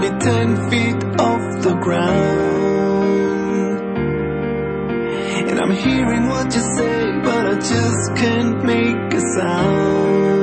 me 10 feet off the ground. And I'm hearing what you say, but I just can't make a sound.